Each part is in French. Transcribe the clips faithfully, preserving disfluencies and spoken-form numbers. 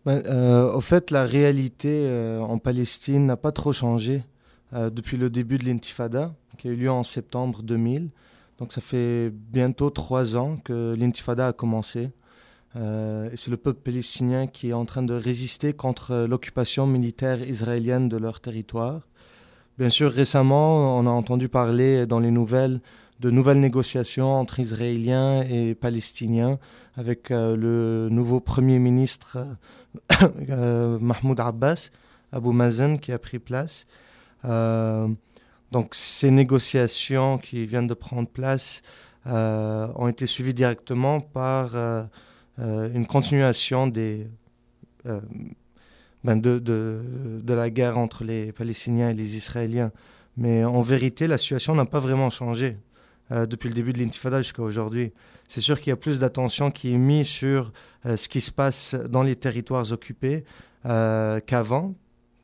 Ben, euh, au fait, la réalité euh, en Palestine n'a pas trop changé euh, depuis le début de l'intifada, qui a eu lieu en septembre deux mille. Donc ça fait bientôt trois ans que l'intifada a commencé. Euh, et c'est le peuple palestinien qui est en train de résister contre euh, l'occupation militaire israélienne de leur territoire. Bien sûr, récemment, on a entendu parler dans les nouvelles de nouvelles négociations entre Israéliens et Palestiniens avec euh, le nouveau Premier ministre euh, Mahmoud Abbas, Abu Mazen, qui a pris place. Euh, donc ces négociations qui viennent de prendre place euh, ont été suivies directement par euh, euh, une continuation des, euh, ben de, de, de la guerre entre les Palestiniens et les Israéliens. Mais en vérité, la situation n'a pas vraiment changé euh, depuis le début de l'intifada jusqu'à aujourd'hui. C'est sûr qu'il y a plus d'attention qui est mise sur euh, ce qui se passe dans les territoires occupés euh, qu'avant,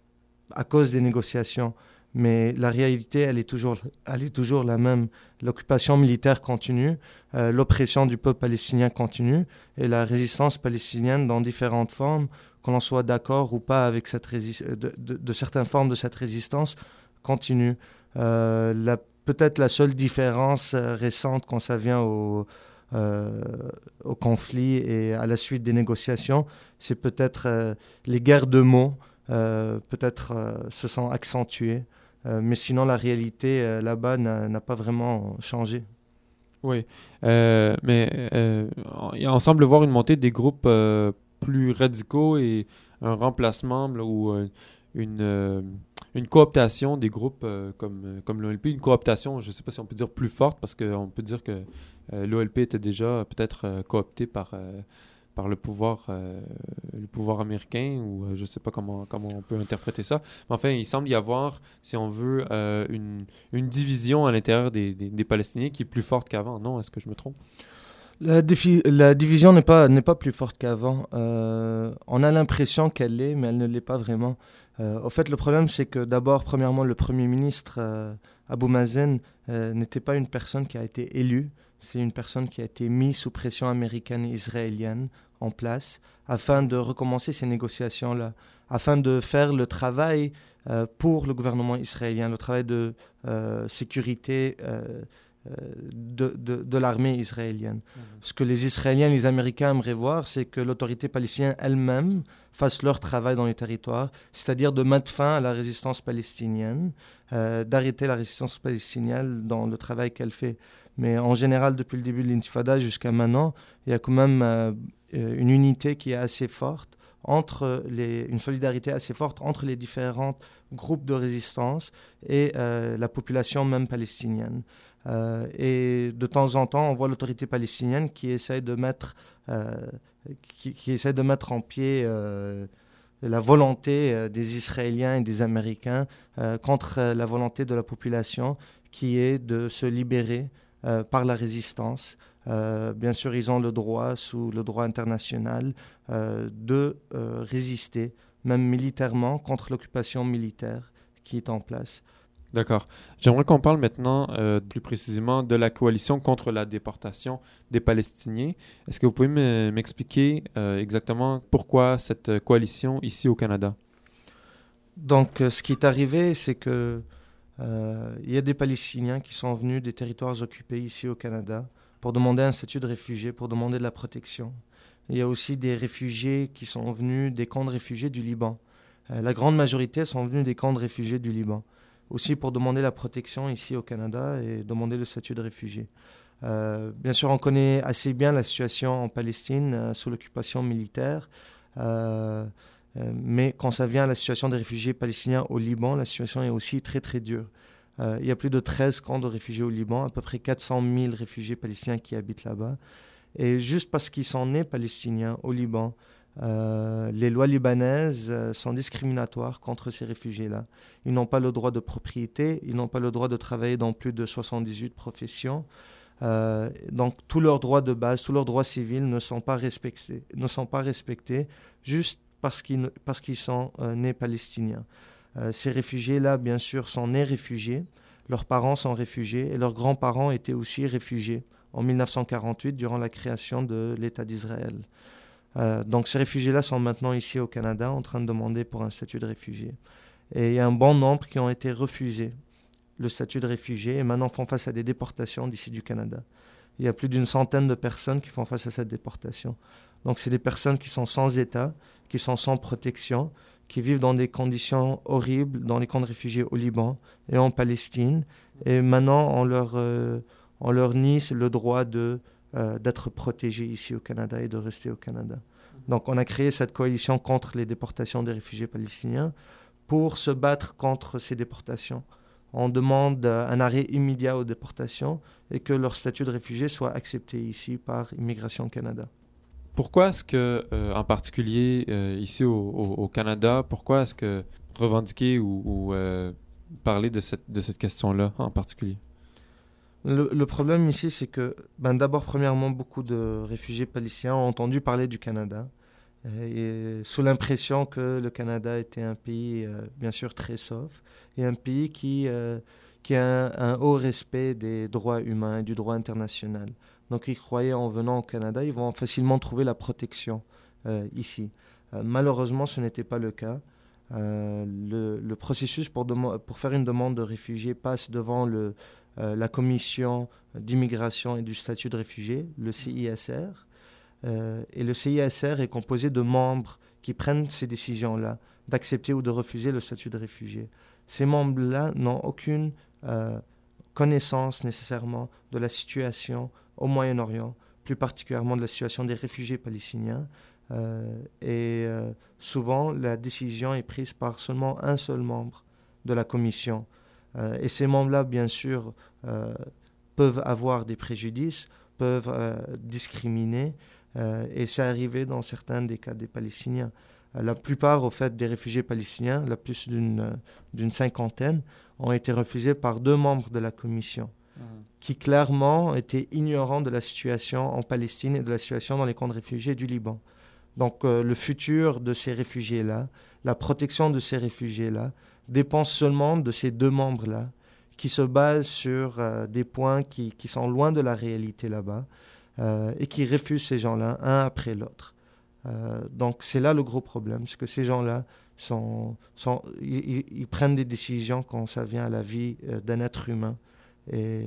à cause des négociations. Mais la réalité, elle est toujours, elle est toujours la même. L'occupation militaire continue, euh, l'oppression du peuple palestinien continue, et la résistance palestinienne dans différentes formes, qu'on en soit d'accord ou pas avec cette rési- de, de, de certaines formes de cette résistance, continue. Euh, la, peut-être la seule différence euh, récente quand ça vient au, euh, au conflit et à la suite des négociations, c'est peut-être euh, les guerres de mots, euh, peut-être euh, se sont accentuées. Euh, mais sinon, la réalité euh, là-bas n'a, n'a pas vraiment changé. Oui, Euh, mais euh, on on semble voir une montée des groupes euh, plus radicaux et un remplacement là, ou euh, une, euh, une cooptation des groupes euh, comme, euh, comme l'O L P, une cooptation, je ne sais pas si on peut dire plus forte, parce qu'on peut dire que euh, l'O L P était déjà peut-être euh, coopté par, euh, par le pouvoir, euh, le pouvoir américain, ou euh, je ne sais pas comment, comment on peut interpréter ça. Mais enfin, il semble y avoir, si on veut, euh, une, une division à l'intérieur des, des, des Palestiniens qui est plus forte qu'avant. Non, est-ce que je me trompe? La, défi- la division n'est pas, n'est pas plus forte qu'avant. Euh, on a l'impression qu'elle l'est, mais elle ne l'est pas vraiment. Euh, au fait, le problème, c'est que d'abord, premièrement, le Premier ministre euh, Abu Mazen euh, n'était pas une personne qui a été élue. C'est une personne qui a été mise sous pression américaine et israélienne en place afin de recommencer ces négociations-là, afin de faire le travail euh, pour le gouvernement israélien, le travail de euh, sécurité euh, euh, de, de, de l'armée israélienne. Mhm. Ce que les Israéliens et les Américains aimeraient voir, c'est que l'autorité palestinienne elle-même fasse leur travail dans les territoires, c'est-à-dire de mettre fin à la résistance palestinienne, euh, d'arrêter la résistance palestinienne dans le travail qu'elle fait. Mais en général, depuis le début de l'intifada jusqu'à maintenant, il y a quand même euh, une unité qui est assez forte entre les, une solidarité assez forte entre les différents groupes de résistance et euh, la population même palestinienne. Euh, et de temps en temps, on voit l'autorité palestinienne qui essaie de mettre, euh, qui, qui essaie de mettre en pied euh, la volonté euh, des Israéliens et des Américains euh, contre euh, la volonté de la population qui est de se libérer euh, par la résistance. Euh, bien sûr, ils ont le droit, sous le droit international, euh, de euh, résister, même militairement, contre l'occupation militaire qui est en place. D'accord. J'aimerais qu'on parle maintenant euh, plus précisément de la coalition contre la déportation des Palestiniens. Est-ce que vous pouvez me- m'expliquer euh, exactement pourquoi cette coalition ici au Canada? Donc, euh, ce qui est arrivé, c'est que euh, il y a des Palestiniens qui sont venus des territoires occupés ici au Canada pour demander un statut de réfugié, pour demander de la protection. Il y a aussi des réfugiés qui sont venus des camps de réfugiés du Liban. Euh, la grande majorité sont venus des camps de réfugiés du Liban, aussi pour demander la protection ici au Canada et demander le statut de réfugié. Euh, bien sûr, on connaît assez bien la situation en Palestine euh, sous l'occupation militaire. Euh, euh, mais quand ça vient à la situation des réfugiés palestiniens au Liban, la situation est aussi très très dure. Euh, il y a plus de treize camps de réfugiés au Liban, à peu près quatre cent mille réfugiés palestiniens qui habitent là-bas. Et juste parce qu'ils sont nés palestiniens au Liban, euh, les lois libanaises euh, sont discriminatoires contre ces réfugiés-là. Ils n'ont pas le droit de propriété, ils n'ont pas le droit de travailler dans plus de soixante-dix-huit professions. Euh, donc tous leurs droits de base, tous leurs droits civils ne sont pas respectés, ne sont pas respectés juste parce qu'ils, parce qu'ils sont euh, nés palestiniens. Euh, ces réfugiés-là, bien sûr, sont nés réfugiés, leurs parents sont réfugiés et leurs grands-parents étaient aussi réfugiés en mille neuf cent quarante-huit durant la création de l'État d'Israël. Euh, donc ces réfugiés-là sont maintenant ici au Canada en train de demander pour un statut de réfugié. Et il y a un bon nombre qui ont été refusés le statut de réfugié et maintenant font face à des déportations d'ici du Canada. Il y a plus d'une centaine de personnes qui font face à cette déportation. Donc c'est des personnes qui sont sans État, qui sont sans protection, qui vivent dans des conditions horribles dans les camps de réfugiés au Liban et en Palestine. Et maintenant, on leur, euh, on leur nie le droit de, euh, d'être protégés ici au Canada et de rester au Canada. Donc on a créé cette coalition contre les déportations des réfugiés palestiniens pour se battre contre ces déportations. On demande un arrêt immédiat aux déportations et que leur statut de réfugié soit accepté ici par Immigration Canada. Pourquoi est-ce que, euh, en particulier euh, ici au, au, au Canada, pourquoi est-ce que revendiquer ou, ou euh, parler de cette, de cette question-là en particulier? Le, le problème ici, c'est que, ben, d'abord, premièrement, beaucoup de réfugiés palestiniens ont entendu parler du Canada, et sous l'impression que le Canada était un pays, euh, bien sûr, très sauf, et un pays qui, euh, qui a un, un haut respect des droits humains et du droit international. Donc ils croyaient en venant au Canada, ils vont facilement trouver la protection euh, ici. Euh, malheureusement, ce n'était pas le cas. Euh, le, le processus pour, dem- pour faire une demande de réfugié passe devant le, euh, la commission d'immigration et du statut de réfugié, le C I S R. Euh, et le C I S R est composé de membres qui prennent ces décisions-là, d'accepter ou de refuser le statut de réfugié. Ces membres-là n'ont aucune euh, connaissance nécessairement de la situation au Moyen-Orient, plus particulièrement de la situation des réfugiés palestiniens. Euh, et euh, souvent, la décision est prise par seulement un seul membre de la commission. Euh, et ces membres-là, bien sûr, euh, peuvent avoir des préjudices, peuvent euh, discriminer, euh, et c'est arrivé dans certains des cas des Palestiniens. Euh, la plupart, au fait, des réfugiés palestiniens, la plus d'une, euh, d'une cinquantaine, ont été refusés par deux membres de la commission, mmh. qui clairement étaient ignorants de la situation en Palestine et de la situation dans les camps de réfugiés du Liban. Donc euh, le futur de ces réfugiés-là, la protection de ces réfugiés-là, dépend seulement de ces deux membres-là, qui se basent sur euh, des points qui, qui sont loin de la réalité là-bas, euh, et qui refusent ces gens-là, un après l'autre. Euh, donc c'est là le gros problème, c'est que ces gens-là, sont, sont, ils, ils prennent des décisions quand ça vient à la vie euh, d'un être humain, et,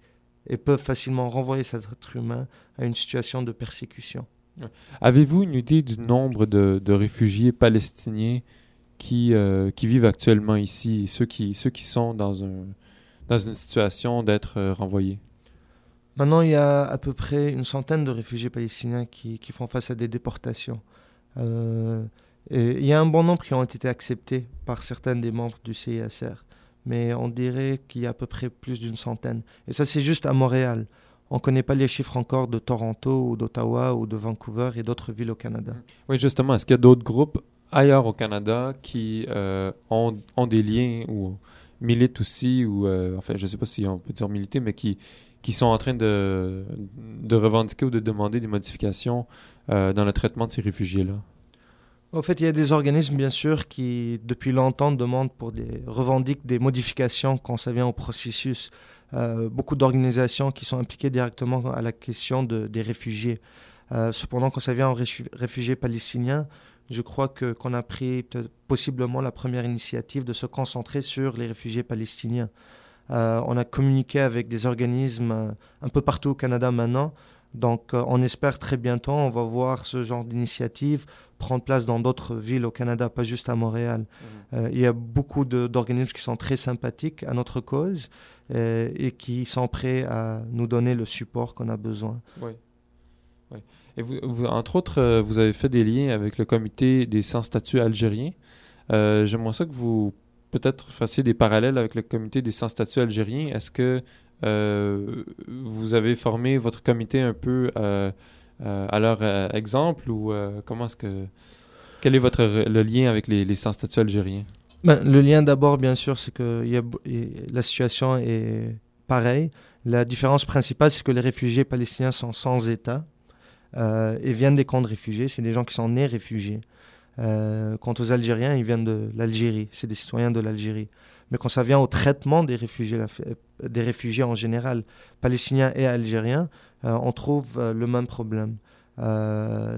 et peuvent facilement renvoyer cet être humain à une situation de persécution. Avez-vous une idée du nombre de, de réfugiés palestiniens qui, euh, qui vivent actuellement ici, ceux qui, ceux qui sont dans, un, dans une situation d'être euh, renvoyés? Maintenant, il y a à peu près une centaine de réfugiés palestiniens qui, qui font face à des déportations. Euh, et il y a un bon nombre qui ont été acceptés par certains des membres du C I S R, mais on dirait qu'il y a à peu près plus d'une centaine. Et ça, c'est juste à Montréal. On ne connaît pas les chiffres encore de Toronto ou d'Ottawa ou de Vancouver et d'autres villes au Canada. Oui, justement. Est-ce qu'il y a d'autres groupes ailleurs au Canada qui euh, ont, ont des liens ou militent aussi, ou euh, enfin, je ne sais pas si on peut dire militer, mais qui, qui sont en train de, de revendiquer ou de demander des modifications euh, dans le traitement de ces réfugiés-là? En fait, il y a des organismes, bien sûr, qui, depuis longtemps, demandent pour des, revendiquent des modifications quand ça vient au processus. Euh, beaucoup d'organisations qui sont impliquées directement à la question de, des réfugiés. Euh, cependant, quand ça vient aux réfugiés palestiniens, je crois que, qu'on a pris possiblement la première initiative de se concentrer sur les réfugiés palestiniens. Euh, on a communiqué avec des organismes euh, un peu partout au Canada maintenant. Donc, euh, on espère très bientôt, on va voir ce genre d'initiative prendre place dans d'autres villes au Canada, pas juste à Montréal. Mmh. Euh, il y a beaucoup de, d'organismes qui sont très sympathiques à notre cause euh, et qui sont prêts à nous donner le support qu'on a besoin. Oui. oui. Et vous, vous, entre autres, euh, vous avez fait des liens avec le comité des sans-statut algériens. Euh, j'aimerais ça que vous, peut-être, fassiez des parallèles avec le comité des sans-statut algériens. Est-ce que Euh, vous avez formé votre comité un peu euh, euh, à leur euh, exemple, ou euh, comment est-ce que quel est votre le lien avec les, les sans-statut algériens? Ben, le lien d'abord, bien sûr, c'est que y a, y, la situation est pareille. La différence principale, c'est que les réfugiés palestiniens sont sans État euh, et viennent des camps de réfugiés. C'est des gens qui sont nés réfugiés. Euh, quant aux Algériens, ils viennent de l'Algérie. C'est des citoyens de l'Algérie. Mais quand ça vient au traitement des réfugiés, des réfugiés en général, palestiniens et algériens, euh, on trouve euh, le même problème. Euh,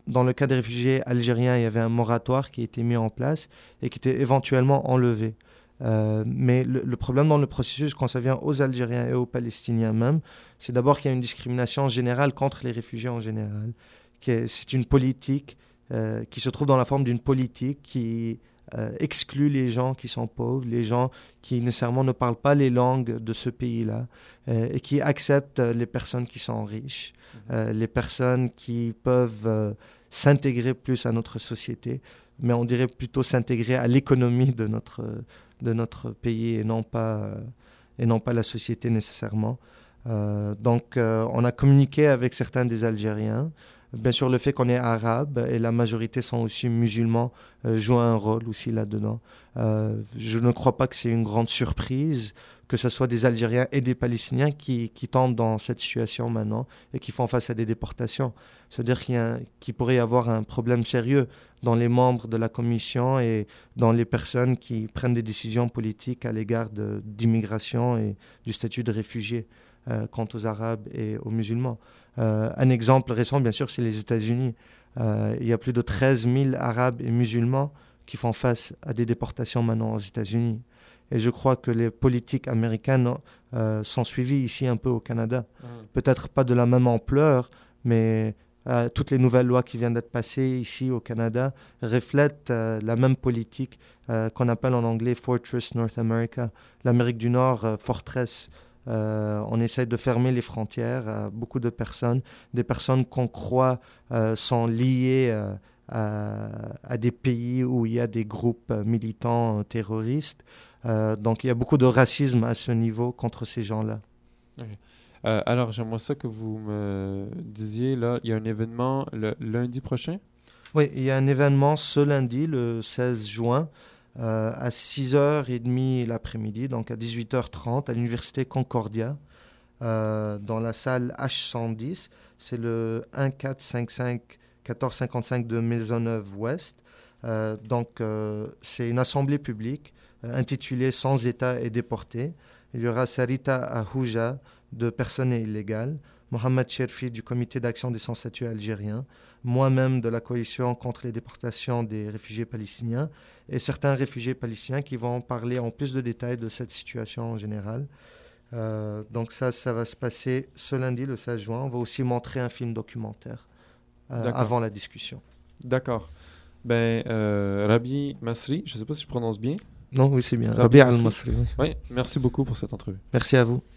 dans le cas des réfugiés algériens, il y avait un moratoire qui a été mis en place et qui était éventuellement enlevé. Euh, mais le, le problème dans le processus, quand ça vient aux Algériens et aux Palestiniens même, c'est d'abord qu'il y a une discrimination générale contre les réfugiés en général. Que c'est une politique euh, qui se trouve dans la forme d'une politique qui euh, exclut les gens qui sont pauvres, les gens qui nécessairement ne parlent pas les langues de ce pays-là, euh, et qui acceptent les personnes qui sont riches, euh, les personnes qui peuvent euh, s'intégrer plus à notre société, mais on dirait plutôt s'intégrer à l'économie de notre, de notre pays et non pas, et non pas la société nécessairement. Euh, donc, euh, on a communiqué avec certains des Algériens. Bien sûr, le fait qu'on est arabe et la majorité sont aussi musulmans euh, joue un rôle aussi là-dedans. Euh, je ne crois pas que c'est une grande surprise que ce soit des Algériens et des Palestiniens qui, qui tombent dans cette situation maintenant et qui font face à des déportations. C'est-à-dire qu'il, y a, qu'il pourrait y avoir un problème sérieux dans les membres de la commission et dans les personnes qui prennent des décisions politiques à l'égard de, d'immigration et du statut de réfugié euh, quant aux Arabes et aux musulmans. Euh, un exemple récent, bien sûr, c'est les États-Unis. Euh, il y a plus de treize mille Arabes et musulmans qui font face à des déportations maintenant aux États-Unis. Et je crois que les politiques américaines euh, sont suivies ici un peu au Canada. Mmh. Peut-être pas de la même ampleur, mais euh, toutes les nouvelles lois qui viennent d'être passées ici au Canada reflètent euh, la même politique euh, qu'on appelle en anglais Fortress North America, l'Amérique du Nord, euh, forteresse. Euh, on essaie de fermer les frontières à beaucoup de personnes, des personnes qu'on croit euh, sont liées euh, à, à des pays où il y a des groupes militants euh, terroristes. Euh, donc il y a beaucoup de racisme à ce niveau contre ces gens-là. Okay. Euh, alors j'aimerais ça que vous me disiez, là, il y a un événement le lundi prochain? Oui, il y a un événement ce lundi, le seize juin, Euh, à six heures trente l'après-midi, donc à dix-huit heures trente, à l'Université Concordia, euh, dans la salle H cent dix. C'est le un quatre cinq cinq quatorze cinquante-cinq de Maisonneuve-Ouest. Euh, donc, euh, c'est une assemblée publique euh, intitulée « Sans État et déportés ». Il y aura Sarita Ahouja, de Personnes illégales, Mohamed Cherfi, du Comité d'action des sans-statut algériens, moi-même de la coalition contre les déportations des réfugiés palestiniens, et certains réfugiés palestiniens qui vont parler en plus de détails de cette situation en général. Euh, donc ça, ça va se passer ce lundi, le seize juin. On va aussi montrer un film documentaire euh, avant la discussion. D'accord. Ben, euh, Rabi Masri, je ne sais pas si je prononce bien. Non, oui, c'est bien. Rabi Al-Masri. Oui. Oui, merci beaucoup pour cette entrevue. Merci à vous.